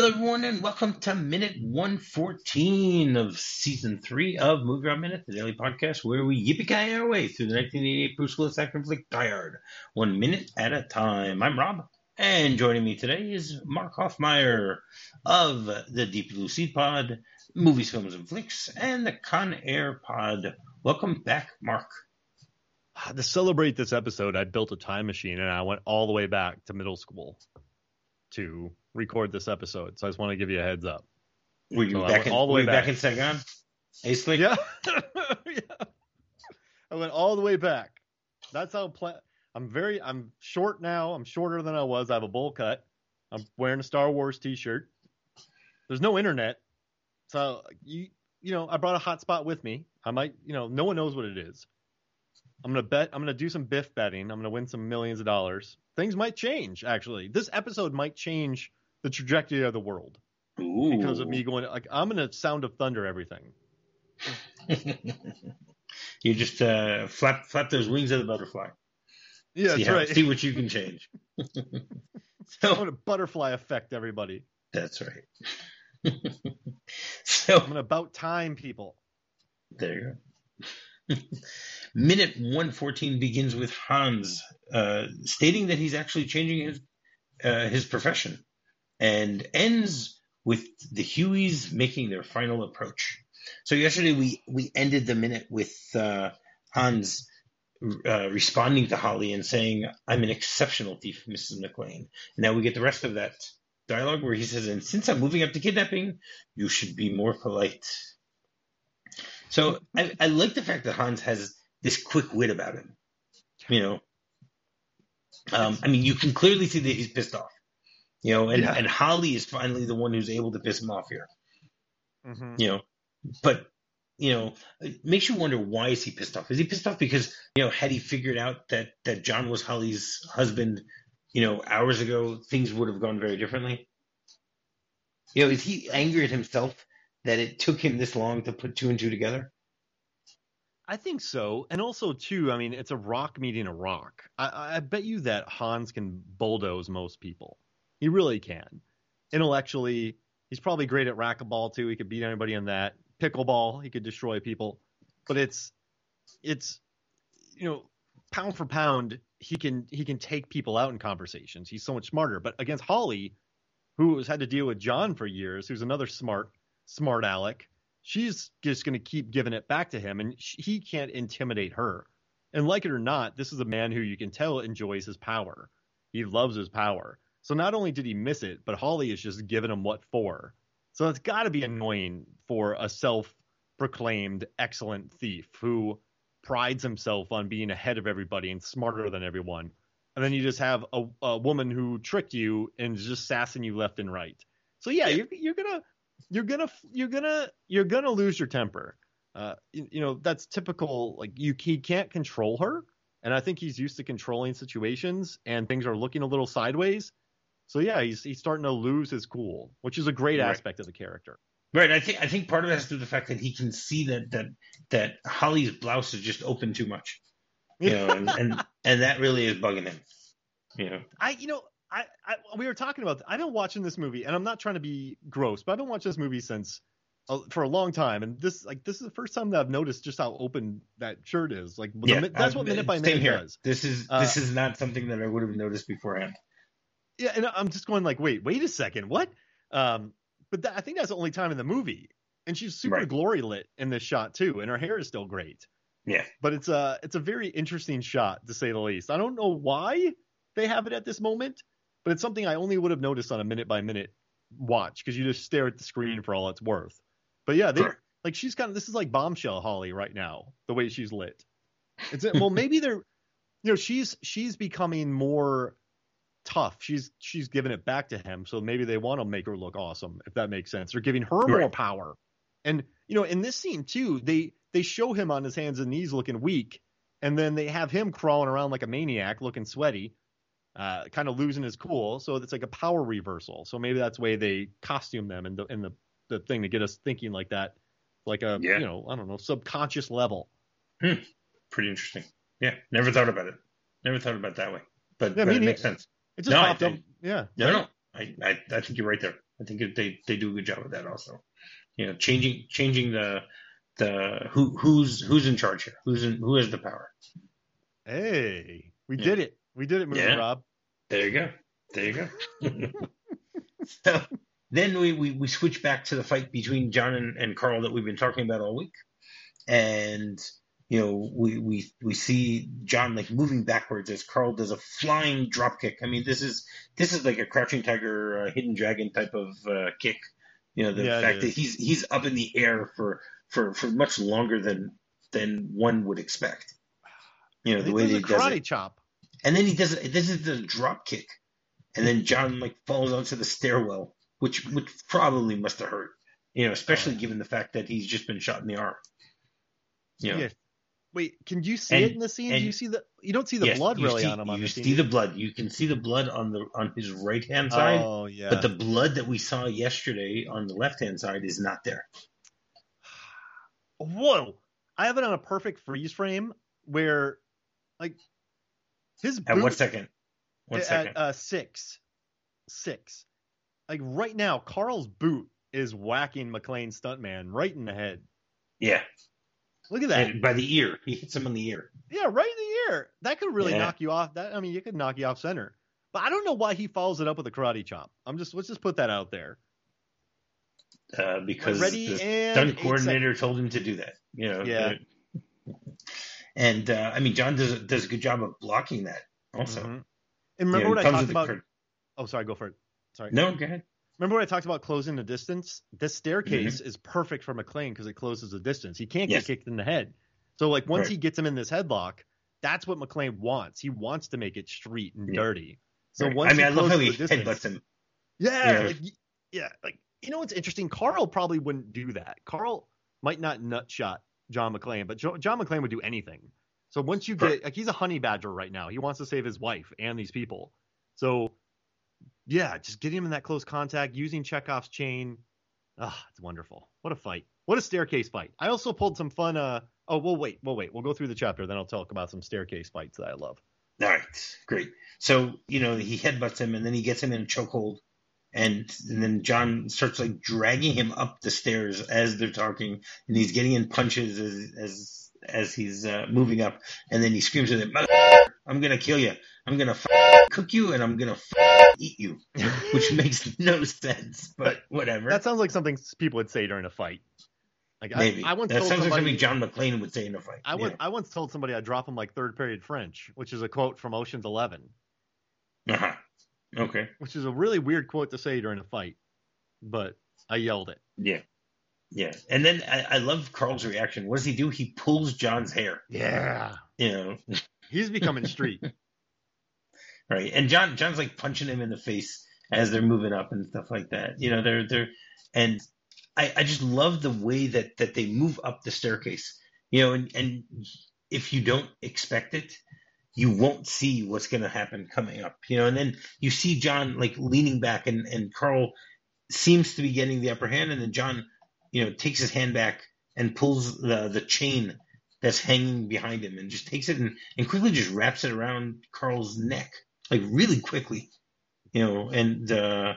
Hello, everyone, and welcome to minute 114 of season 3 of Movie Rob Minute, the daily podcast where we yippee-ki-yay our way through the 1988 Bruce Willis action flick Die Hard, 1 minute at a time. I'm Rob, and joining me today is Mark Hoffmeyer of the Deep Blue Seed Pod, Movies, Films, and Flicks, and the Con Air Pod. Welcome back, Mark. To celebrate this episode, I built a time machine, and I went all the way back to middle school to record this episode. So I just want to give you a heads up. Were you So back in Saigon? Ace-Lick? Yeah. Yeah. I went all the way back. That's how I'm short now. I'm shorter than I was. I have a bowl cut. I'm wearing a Star Wars t-shirt. There's no internet. So I brought a hotspot with me. I might, no one knows what it is. I'm going to bet. I'm going to do some Biff betting. I'm going to win some millions of dollars. Things might change, actually. This episode might change the trajectory of the world. Ooh. Because of me going, I'm going to Sound of Thunder everything. You just flap those wings of the butterfly. Yeah, that's right. See what you can change. I'm going to butterfly affect everybody. That's right. I'm going to about time people. There you go. Minute 114 begins with Hans stating that he's actually changing his profession, and ends with the Hueys making their final approach. So yesterday we ended the minute with Hans responding to Holly and saying, "I'm an exceptional thief, Mrs. McLean." Now we get the rest of that dialogue where he says, "And since I'm moving up to kidnapping, you should be more polite." So I like the fact that Hans has this quick wit about him. I mean, you can clearly see that he's pissed off. And Holly is finally the one who's able to piss him off here. Mm-hmm. But it makes you wonder, why is he pissed off? Is he pissed off because, had he figured out that John was Holly's husband, hours ago, things would have gone very differently? Is he angry at himself that it took him this long to put two and two together? I think so. And also, too, I mean, it's a rock meeting a rock. I bet you that Hans can bulldoze most people. He really can. Intellectually, he's probably great at racquetball, too. He could beat anybody in that. Pickleball, he could destroy people. But it's pound for pound, he can take people out in conversations. He's so much smarter. But against Holly, who has had to deal with John for years, who's another smart aleck, she's just going to keep giving it back to him, and he can't intimidate her. And like it or not, this is a man who you can tell enjoys his power. He loves his power. So not only did he miss it, but Holly is just giving him what for. So it's got to be annoying for a self-proclaimed excellent thief who prides himself on being ahead of everybody and smarter than everyone. And then you just have a woman who tricked you and is just sassing you left and right. So yeah. You're gonna lose your temper. That's typical. Like he can't control her, and I think he's used to controlling situations, and things are looking a little sideways. So yeah, he's starting to lose his cool, which is a great aspect of the character. Right. I think part of it has to do with the fact that he can see that Holly's blouse is just open too much, and that really is bugging him. We were talking about, I've been watching this movie, and I'm not trying to be gross, but I've been watching this movie for a long time, and this is the first time that I've noticed just how open that shirt is. That's what Minute by Minute does. This is not something that I would have noticed beforehand. Yeah, and I'm just going like, wait a second, what? But I think that's the only time in the movie, and she's super glory lit in this shot too, and her hair is still great. Yeah, but it's a very interesting shot, to say the least. I don't know why they have it at this moment, but it's something I only would have noticed on a minute by minute watch, because you just stare at the screen for all it's worth. But yeah, she's this is like Bombshell Holly right now, the way she's lit. Maybe she's becoming more tough. She's giving it back to him, so maybe they want to make her look awesome, if that makes sense. They're giving her more power. And in this scene too, they show him on his hands and knees looking weak, and then they have him crawling around like a maniac, looking sweaty. Kind of losing his cool, so it's like a power reversal. So maybe that's the way they costume them in the thing to get us thinking like that, like I don't know, subconscious level. Pretty interesting. Yeah, never thought about it. Never thought about it that way. But it makes sense. It just popped up. Yeah. No, I think you're right there. I think they do a good job of that also. Changing the who's in charge here, who has the power. Hey, we Yeah. did it. We did it, movie Yeah. Rob. There you go. So then we switch back to the fight between John and Carl that we've been talking about all week, and we see John like moving backwards as Carl does a flying drop kick. I mean, this is like a Crouching Tiger, Hidden Dragon type of kick. The fact that he's up in the air for much longer than one would expect. The way that he does karate it. chop. And then he does it. This is the drop kick, and then John like falls onto the stairwell, which probably must have hurt. Especially given the fact that he's just been shot in the arm. Yeah. Wait, can you see it in the scene? You don't see the blood really on him on the scene. You see the blood. You can see the blood on his right hand side. Oh yeah. But the blood that we saw yesterday on the left hand side is not there. Whoa! I have it on a perfect freeze frame where, like, his boot, at what second? At 6. Like right now, Carl's boot is whacking McClane's stuntman right in the head. Yeah. Look at that. And by the ear. He hits him on the ear. Yeah, right in the ear. That could really knock you off. You could knock you off center. But I don't know why he follows it up with a karate chop. Let's just put that out there. Because the stunt coordinator told him to do that. Yeah. And John does a good job of blocking that also. Mm-hmm. And remember what I talked about? Oh, sorry, go for it. Sorry. No, go ahead. Remember what I talked about closing the distance? This staircase is perfect for McClane because it closes the distance. He can't get kicked in the head. So like once he gets him in this headlock, that's what McClane wants. He wants to make it street and dirty. So once I love how he headbutts him. Yeah, like what's interesting? Carl probably wouldn't do that. Carl might not nutshot John McClane, but John McClane would do anything. So once you get like he's a honey badger right now. He wants to save his wife and these people. So yeah, just getting him in that close contact, using Chekhov's chain. It's wonderful. What a fight. What a staircase fight. I also pulled some fun we'll wait. We'll go through the chapter, then I'll talk about some staircase fights that I love. All right, great. So, he headbutts him and then he gets him in a chokehold. And then John starts like dragging him up the stairs as they're talking, and he's getting in punches as he's moving up. And then he screams at him, "I'm gonna kill you! I'm gonna cook you, and I'm gonna eat you," which makes no sense, but whatever. That sounds like something people would say during a fight. Like maybe I once that told sounds somebody, like something John McClane would say in a fight. I once told somebody I'd drop him like third period French, which is a quote from Ocean's 11. Uh-huh. Okay. Which is a really weird quote to say during a fight, but I yelled it. Yeah. And then I love Carl's reaction. What does he do? He pulls John's hair. Yeah. He's becoming street. Right. And John's like punching him in the face as they're moving up and stuff like that. They're and I just love the way that they move up the staircase. And if you don't expect it, you won't see what's going to happen coming up, and then you see John like leaning back and Carl seems to be getting the upper hand. And then John, takes his hand back and pulls the chain that's hanging behind him and just takes it and quickly just wraps it around Carl's neck, like really quickly, and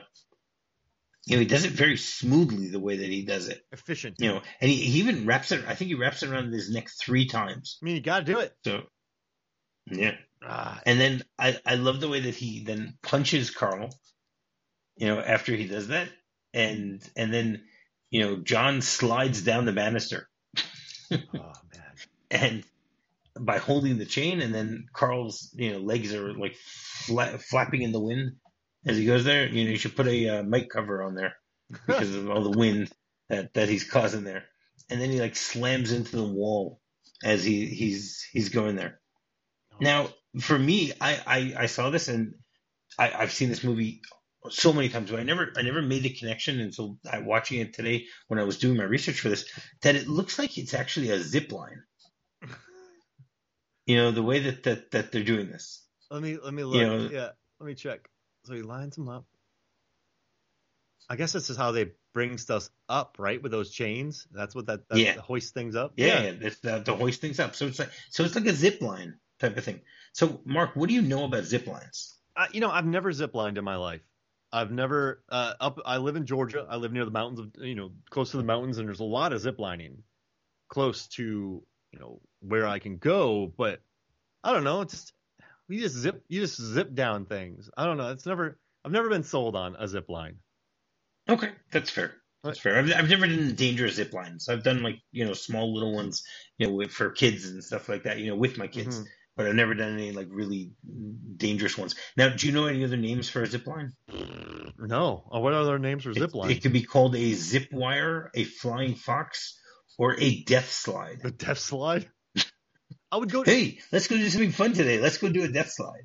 he does it very smoothly the way that he does it. Efficient. And he even wraps it, I think he wraps it around his neck 3 times. I mean, you got to do it. So, yeah. And then I love the way that he then punches Carl, after he does that. And then, John slides down the banister. Oh, man. And by holding the chain, and then Carl's, legs are like flapping in the wind as he goes there. You should put a mic cover on there because of all the wind that he's causing there. And then he like slams into the wall as he's going there. Now, for me, I saw this and I've seen this movie so many times, but I never made the connection until watching it today when I was doing my research for this, that it looks like it's actually a zip line. The way that they're doing this. Let me look. Let me check. So he lines them up. I guess this is how they bring stuff up, right? With those chains. That's what that hoist things up. Yeah. It's the hoist things up. So it's like a zip line type of thing. So, Mark, what do you know about zip lines? I've never zip lined in my life. I've never I live in Georgia. I live near the mountains of close to the mountains, and there's a lot of zip lining close to where I can go. But I don't know. It's just you just zip down things. I don't know. I've never been sold on a zip line. Okay, that's fair. That's fair. I've never done dangerous zip lines. I've done like small little ones, for kids and stuff like that. With my kids, Mm-hmm. but I've never done any like really dangerous ones. Now, do you know any other names for a zip line? No. What other names for zip line? It could be called a zip wire, a flying fox, or a death slide. The death slide. I would go. Hey, let's go do something fun today. Let's go do a death slide.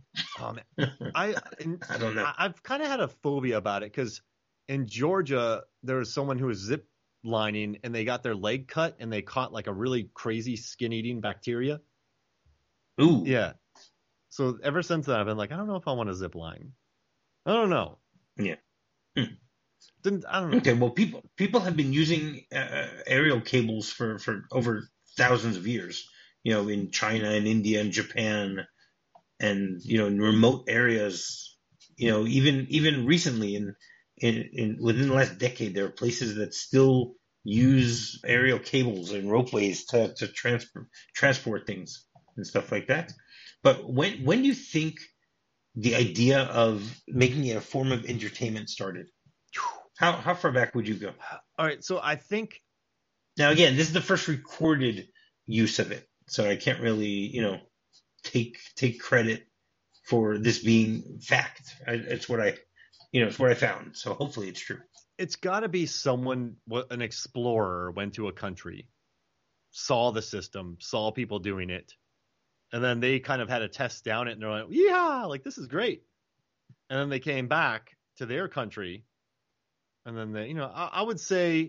I don't know. I've kind of had a phobia about it because in Georgia there was someone who was zip lining and they got their leg cut and they caught like a really crazy skin eating bacteria. Ooh. Yeah. So ever since then I've been like, I don't know if I want a zip line. I don't know. Yeah. I don't know. Okay. Well, people have been using aerial cables for over thousands of years. In China and India and Japan, and in remote areas. Even recently in within the last decade, there are places that still use aerial cables and ropeways to transport things and stuff like that. But when do you think the idea of making it a form of entertainment started? How far back would you go? All right, so I think now again, this is the first recorded use of it, so I can't really take credit for this being fact. It's what I found. So hopefully it's true. It's got to be an explorer went to a country, saw the system, saw people doing it, and then they kind of had to test down it, and they're like, yeah, like this is great. And then they came back to their country, and then they, I would say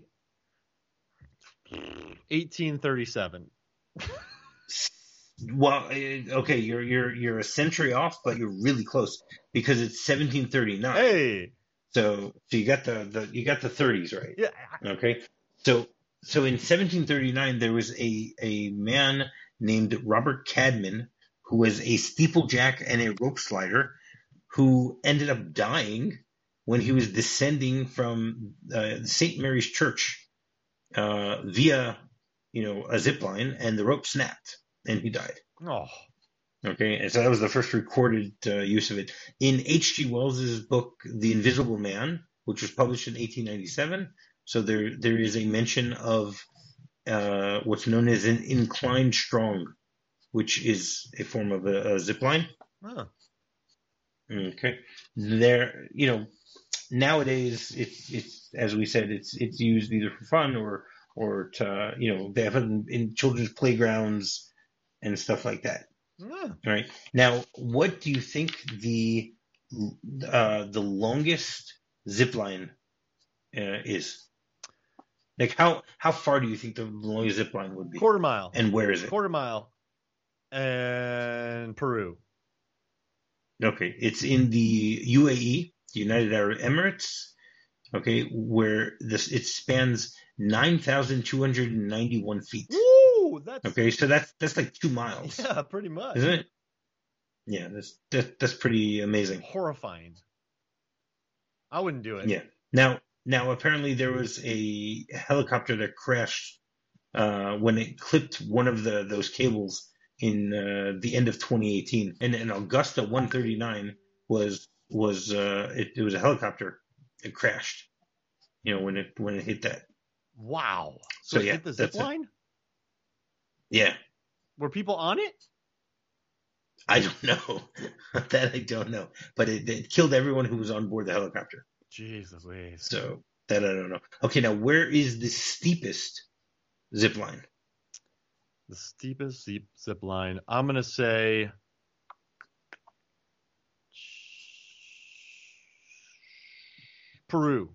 1837. Well, okay, you're a century off, but you're really close because it's 1739. Hey, so you got the 30s right. Yeah. Okay. So in 1739 there was a man named Robert Cadman who was a steeplejack and a rope slider who ended up dying when he was descending from St. Mary's Church via a zip line, and the rope snapped and he died. Oh. Okay, and so that was the first recorded use of it. In H.G. Wells's book, The Invisible Man, which was published in 1897, so there is a mention of what's known as an inclined strong, which is a form of a zip line. Huh. Okay, there, nowadays it's as we said, it's used either for fun or to they have it in children's playgrounds and stuff like that. Yeah. Right. Now, what do you think the longest zip line is? Like how far do you think the longest zip line would be? Quarter mile. And where is it? Quarter mile. And Peru. Okay, it's in the UAE, the United Arab Emirates. Okay, where it spans 9,291 feet. Woo! Okay, so that's like 2 miles. Yeah, pretty much. Isn't it? Yeah, that's pretty amazing. Horrifying. I wouldn't do it. Yeah. Now apparently there was a helicopter that crashed when it clipped one of those cables in the end of 2018, and an Augusta 139 was it was a helicopter. It crashed. When it hit that. Wow. So it yeah, hit the zip line? Yeah. Were people on it? I don't know. That I don't know. But it killed everyone who was on board the helicopter. Jesus. So that I don't know. Okay, now where is the steepest zip line? The steepest zip line. I'm gonna say Peru.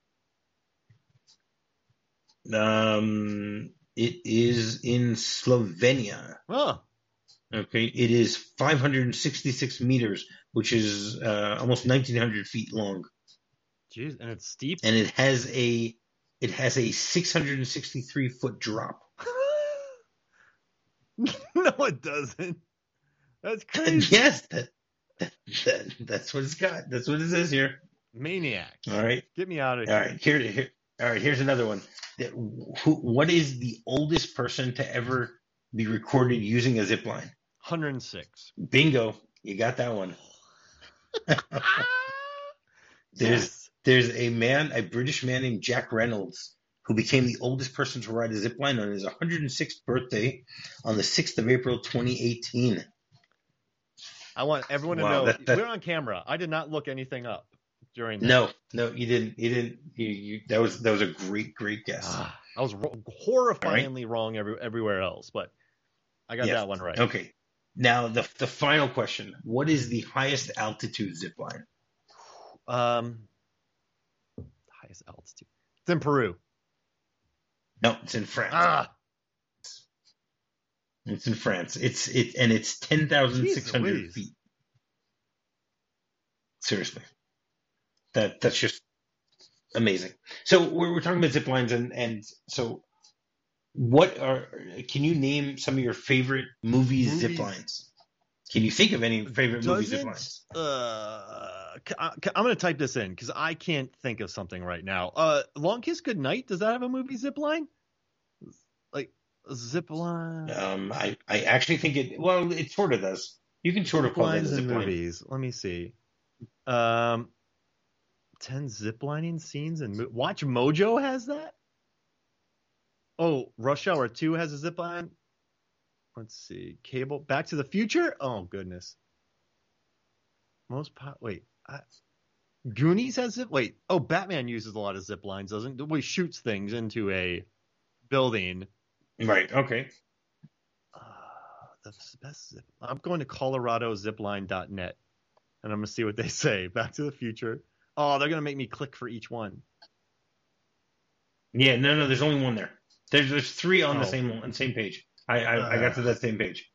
It is in Slovenia. Oh. Okay, it is 566 meters, which is almost 1,900 feet long. Jeez, and it's steep. And it has a 663-foot drop. No, it doesn't. That's crazy. Yes, that's what it's got. That's what it says here. Maniacs. All right. Get me out of All here. right. Here. All right. Here's another one. What is the oldest person to ever be recorded using a zip line? 106. Bingo. You got that one. Yes. There's a British man named Jack Reynolds, who became the oldest person to ride a zip line on his 106th birthday on the 6th of April, 2018. I want everyone to Wow, know we're on camera. I did not look anything up during that. No, you didn't. That was a great guess. I was horrifyingly wrong everywhere else, but I got that one right. Okay. Now the final question: what is the highest altitude zip line? Highest altitude. It's in Peru. No, it's in France. It's in France. It's 10,600 feet. Seriously, that's just amazing. So we're talking about zip lines, and so can you name some of your favorite movies zip lines? Can you think of any favorite movie zip lines? I'm going to type this in because I can't think of something right now. Long Kiss Goodnight, does that have a movie zip line? Like a zip line? I actually think it sort of does. You can sort of call that a zip line. Movies. Let me see. 10 ziplining scenes and Watch Mojo has that? Oh, Rush Hour 2 has a zip line. Let's see. Cable. Back to the Future? Oh, goodness. Goonies has zip. Wait. Oh, Batman uses a lot of zip lines, doesn't he? He shoots things into a building. Right. Okay. The best zip. I'm going to coloradozipline.net, and I'm going to see what they say. Back to the Future. Oh, they're going to make me click for each one. Yeah. No. There's only one there. There's three on the same page. I got to that same page.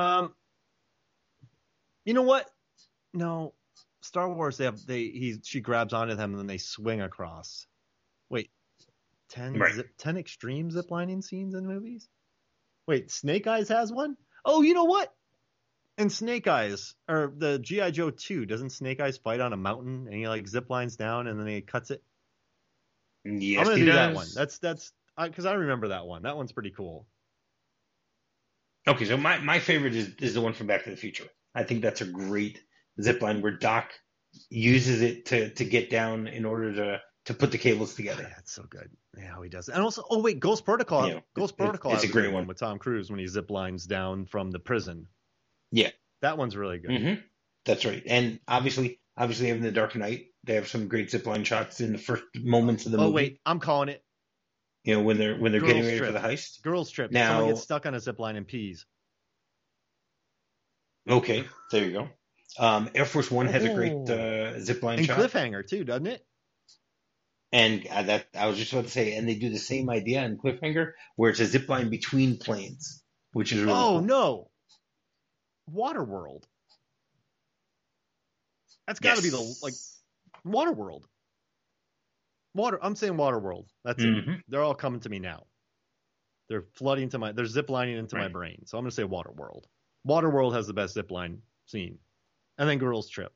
You know what? No, Star Wars. She grabs onto them and then they swing across. Wait, 10 extreme ziplining scenes in movies. Wait, Snake Eyes has one. Oh, you know what? In Snake Eyes or the G.I. Joe 2, doesn't Snake Eyes fight on a mountain and he like zip lines down and then he cuts it? Yes, I'm gonna do that one. That's because I remember that one. That one's pretty cool. Okay, so my favorite is the one from Back to the Future. I think that's a great zip line where Doc uses it to get down in order to put the cables together. Yeah, that's so good. Yeah, how he does it. And also, Ghost Protocol. Yeah, Ghost Protocol. It's a great one with Tom Cruise when he zip lines down from the prison. Yeah, that one's really good. Mm-hmm. That's right. And obviously, in The Dark Knight, they have some great zip line shots in the first moments of the movie. Oh wait, I'm calling it. You know, when they're getting ready for the heist. Girls Trip. Now, someone gets stuck on a zip line and pees. Okay, there you go. Air Force One has a great zip line shot. And Cliffhanger too, doesn't it? And that I was just about to say, and they do the same idea in Cliffhanger, where it's a zip line between planes, which is really cool. No, Waterworld. That's got to be Waterworld. I'm saying Waterworld. That's it. They're all coming to me now. They're flooding to they're ziplining into my brain. So I'm going to say Waterworld. Waterworld has the best zipline scene. And then Girls Trip.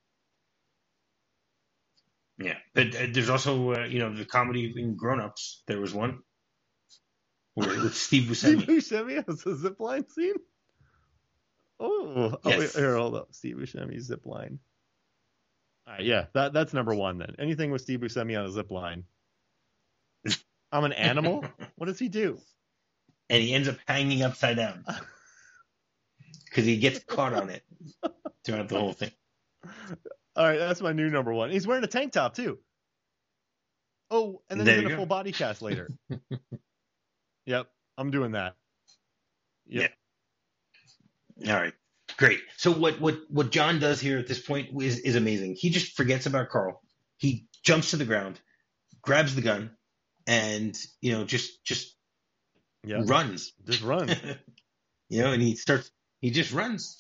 Yeah. But there's also, the comedy in Grown Ups. There was one with Steve Buscemi. Steve Buscemi has a zipline scene? Oh, yes. Here, hold up. Steve Buscemi zipline. All right, yeah, that's number one then. Anything with Steve Buscemi on a zipline. I'm an animal? What does he do? And he ends up hanging upside down. Because he gets caught on it throughout the whole thing. All right, that's my new number one. He's wearing a tank top, too. Oh, and then he's in a full body cast later. Yep, I'm doing that. Yep. Yeah. All right, great. So what John does here at this point is amazing. He just forgets about Carl. He jumps to the ground, grabs the gun, and, just runs. Just run. And he just runs,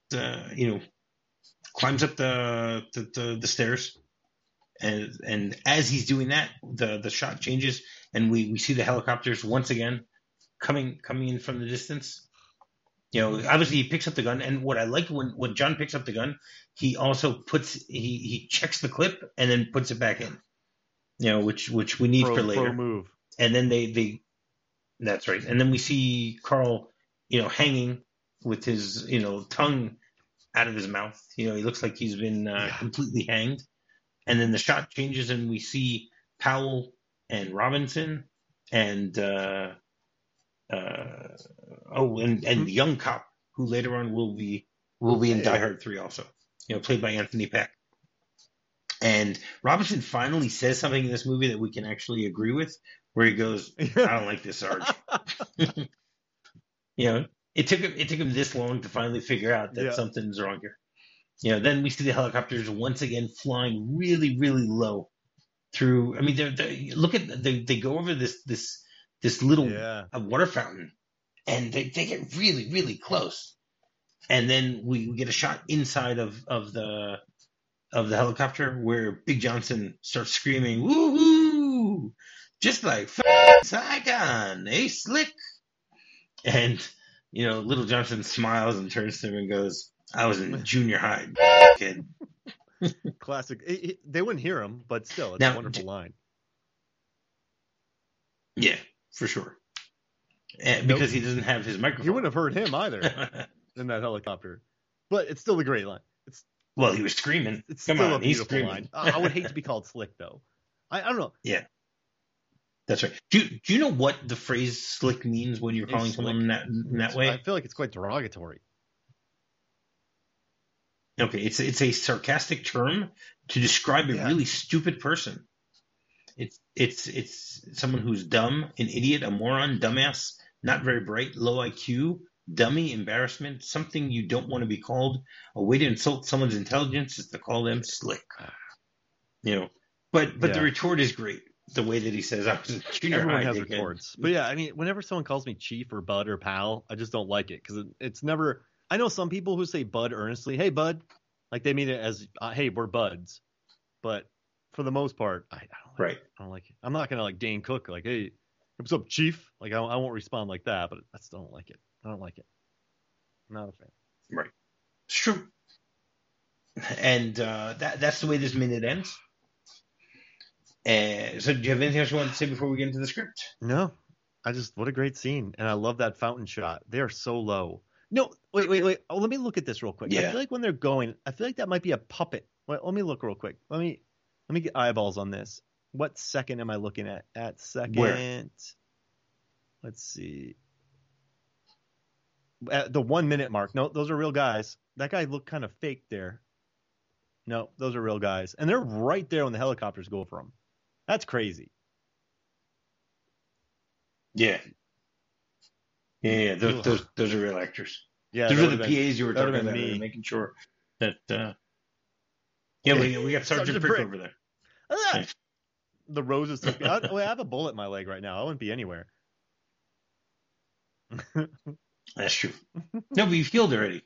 climbs up the stairs, and as he's doing that, the shot changes, and we see the helicopters once again coming in from the distance, Obviously he picks up the gun, and what I like when John picks up the gun, he also he checks the clip and then puts it back in. Which we need for later. Pro move. And then they that's right. And then we see Carl, hanging with his, tongue out of his mouth. He looks like he's been completely hanged. And then the shot changes, and we see Powell and Robinson and the young cop who later on will be in Die Hard 3 also. Played by Anthony Peck. And Robinson finally says something in this movie that we can actually agree with, where he goes, "I don't like this, Sarge." It took him this long to finally figure out that something's wrong here. Then we see the helicopters once again flying really, really low through. I mean, they go over this little water fountain, and they get really, really close. And then we get a shot inside of the helicopter where Big Johnson starts screaming, "Woohoo! Just like Saigon, Slick!" And, Little Johnson smiles and turns to him and goes, "I was in junior high, kid." Classic. They wouldn't hear him, but still, it's a wonderful line. Yeah, for sure. Because he doesn't have his microphone. You wouldn't have heard him either in that helicopter. But it's still a great line. Well, he was screaming. It's still a beautiful line. I would hate to be called slick, though. I don't know. Yeah, that's right. Do you know what the phrase "slick" means when you're calling someone in that way? I feel like it's quite derogatory. Okay, it's a sarcastic term to describe a really stupid person. It's someone who's dumb, an idiot, a moron, dumbass, not very bright, low IQ. Dummy, embarrassment, something you don't want to be called. A way to insult someone's intelligence is to call them slick. But the retort is great. The way that he says, "I was a junior high." Everyone has retorts. But yeah, I mean, whenever someone calls me chief or bud or pal, I just don't like it because it's never. I know some people who say bud earnestly. "Hey, bud," like they mean it as, "Hey, we're buds." But for the most part, I don't like it. I'm not gonna like Dane Cook, like, "Hey, what's up, chief?" Like I won't respond like that. But I still don't like it. I don't like it. I'm not a fan. Right. It's true. And that's the way this minute ends. So do you have anything else you want to say before we get into the script? No. What a great scene. And I love that fountain shot. They are so low. No, wait. Oh, let me look at this real quick. Yeah. I feel like when they're going, I feel like that might be a puppet. Wait, let me look real quick. Let me get eyeballs on this. What second am I looking at? At second. Where? Let's see. At the 1 minute mark. No, those are real guys. That guy looked kind of fake there. No, those are real guys. And they're right there when the helicopters go for them. That's crazy. Yeah. Yeah, those are real actors. Yeah, those are the PAs you were talking about, making sure that we got Sergeant Brick over there. Nice. The roses took me. I have a bullet in my leg right now. I wouldn't be anywhere. That's true. No, but you've healed already.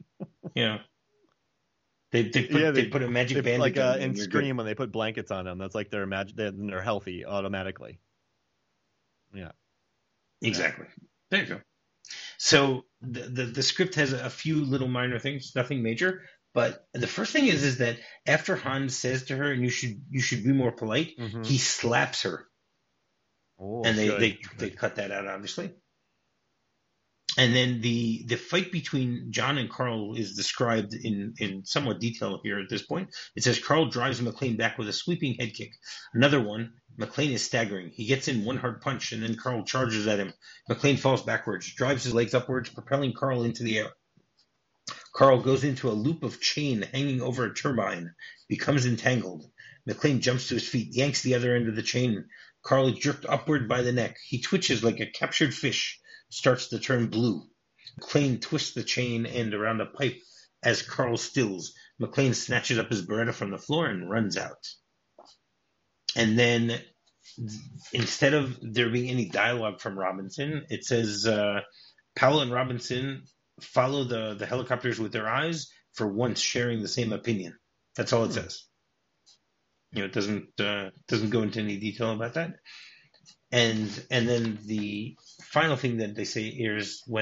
They put a magic bandage like on in Scream when they put blankets on them. That's like they're healthy automatically. Yeah. Exactly. There you go. So the script has a few little minor things, nothing major. But the first thing is that after Hans says to her, "And you should be more polite," he slaps her. Oh, and they cut that out, obviously. And then the fight between John and Carl is described in somewhat detail here at this point. It says Carl drives McClane back with a sweeping head kick. Another one. McClane is staggering. He gets in one hard punch, and then Carl charges at him. McClane falls backwards, drives his legs upwards, propelling Carl into the air. Carl goes into a loop of chain hanging over a turbine, becomes entangled. McClane jumps to his feet, yanks the other end of the chain. Carl is jerked upward by the neck. He twitches like a captured fish, starts to turn blue. McClane twists the chain end around a pipe as Carl stills. McClane snatches up his Beretta from the floor and runs out. And then instead of there being any dialogue from Robinson, it says Powell and Robinson follow the helicopters with their eyes, for once sharing the same opinion. That's all it says. It doesn't go into any detail about that. And then the final thing that they say is when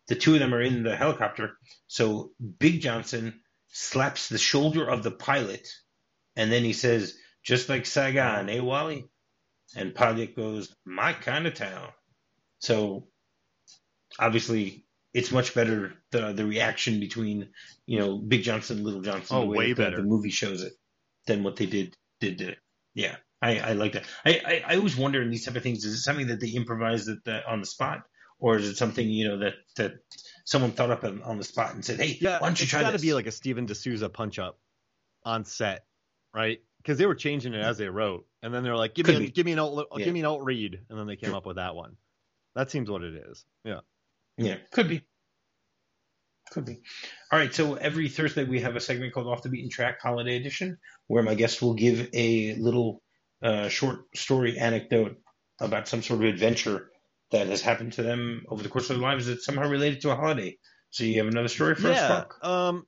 the two of them are in the helicopter. So Big Johnson slaps the shoulder of the pilot, and then he says, "Just like Saigon, eh, Wally?" And pilot goes, "My kind of town." So obviously, it's much better the reaction between Big Johnson and Little Johnson. Oh, the way way that better. The movie shows it than what they did. Yeah, I like that. I always wonder in these type of things, is it something that they improvised on the spot, or is it something that someone thought up on the spot and said, "Hey, Yeah, why don't you try this?" It's got to be like a Steven D'Souza punch up on set, right? Because they were changing it as they wrote, and then they're like, "Give me an alt read," and then they came up with that one. That seems what it is. Yeah. Yeah, could be. All right, so every Thursday we have a segment called Off the Beaten Track Holiday Edition, where my guests will give a little short story anecdote about some sort of adventure that has happened to them over the course of their lives that's somehow related to a holiday. So you have another story for us, Mark?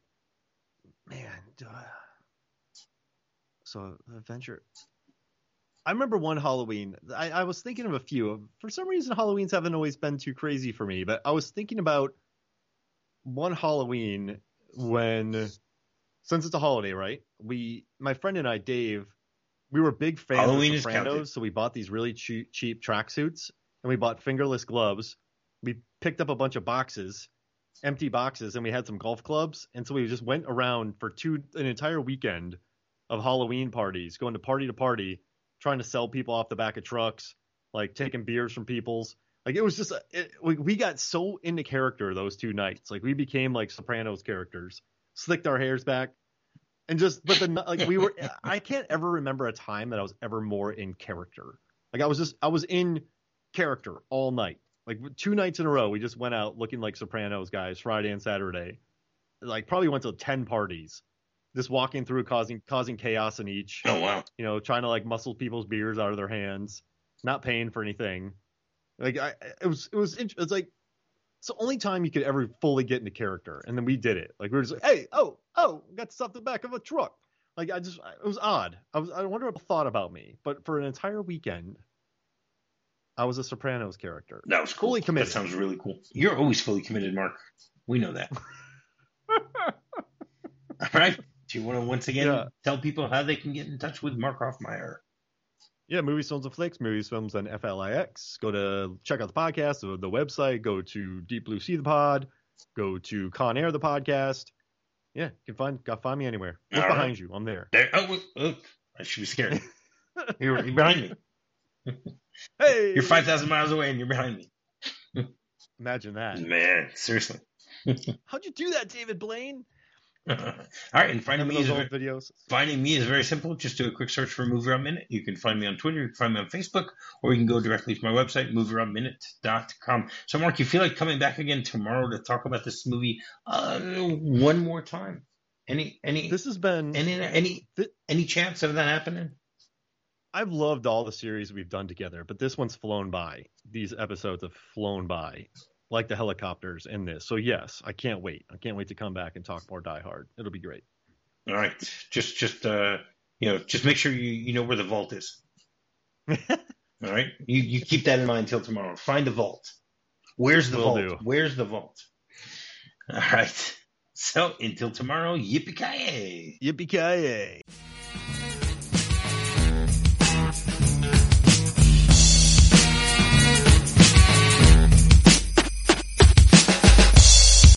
So adventure. I remember one Halloween. I was thinking of a few. For some reason, Halloweens haven't always been too crazy for me, but I was thinking about one Halloween when, since it's a holiday, right? My friend and I, Dave, we were big fans Halloween of Sopranos, so we bought these really cheap tracksuits, and we bought fingerless gloves. We picked up a bunch of empty boxes, and we had some golf clubs, and so we just went around for an entire weekend of Halloween parties, going to party, trying to sell people off the back of trucks, like taking beers from people's. Like, it was just, we got so into character those 2 nights. Like, we became like Sopranos characters, slicked our hairs back, and I can't ever remember a time that I was ever more in character. Like, I was in character all night. Like, 2 nights in a row, we just went out looking like Sopranos guys, Friday and Saturday. Like, probably went to 10 parties, just walking through, causing chaos in each. Oh, wow. Trying to like muscle people's beers out of their hands, not paying for anything. Like, it was like, it's the only time you could ever fully get into character, and then we did it. Like, we were just like, "Hey, got stuff in the back of a truck." Like, it was odd. I wonder what people thought about me, but for an entire weekend, I was a Sopranos character. That was cool. Fully committed. That sounds really cool. You're always fully committed, Mark. We know that. All right. Do you want to once again tell people how they can get in touch with Mark Hoffmeyer? Yeah, Movies, Films, and Flicks, Movies, Films, and FLIX. Go to check out the podcast, the website. Go to Deep Blue Sea the Pod. Go to Con Air the podcast. Yeah, you can find me anywhere. Look behind you. I'm there. I should be scared. You're behind me. Hey, you're 5,000 miles away and you're behind me. Imagine that, man. Seriously. How'd you do that, David Blaine? All right, and finding me is very simple. Just do a quick search for Movie Round Minute. You can find me on Twitter, you can find me on Facebook, or you can go directly to my website, movieroundminute.com. So, Mark, you feel like coming back again tomorrow to talk about this movie one more time? Any chance of that happening? I've loved all the series we've done together, but this one's flown by. These episodes have flown by. Like the helicopters in this. So yes, I can't wait. I can't wait to come back and talk more Die Hard. It'll be great. All right. Just make sure you know where the vault is. All right. You keep that in mind until tomorrow. Find the vault. Where's the vault? Where's the vault? All right. So until tomorrow, yippee-ki-yay. Yippee-ki-yay.